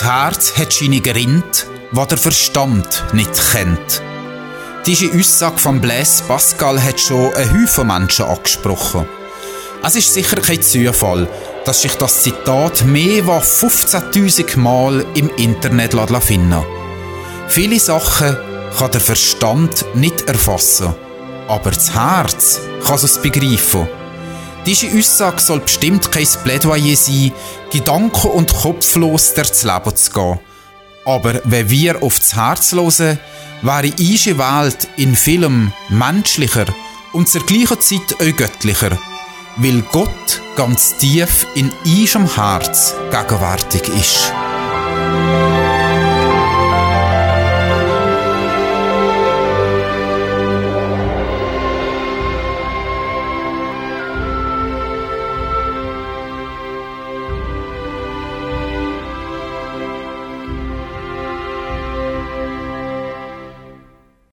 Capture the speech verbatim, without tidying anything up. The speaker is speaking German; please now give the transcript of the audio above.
Herz hat seine Grind, was der Verstand nicht kennt. Diese Aussage von Blaise Pascal hat schon einen Haufen Menschen angesprochen. Es ist sicher kein Zufall, dass sich das Zitat mehr als fünfzehntausend Mal im Internet finden lässt. Viele Sachen kann der Verstand nicht erfassen, aber das Herz kann es begreifen. Diese Aussage soll bestimmt kein Plädoyer sein, gedanken- und kopflos durchs Leben zu gehen. Aber wenn wir auf das Herz hören, wäre unsere Welt in vielem menschlicher und zur gleichen Zeit auch göttlicher, weil Gott ganz tief in unserem Herz gegenwärtig ist.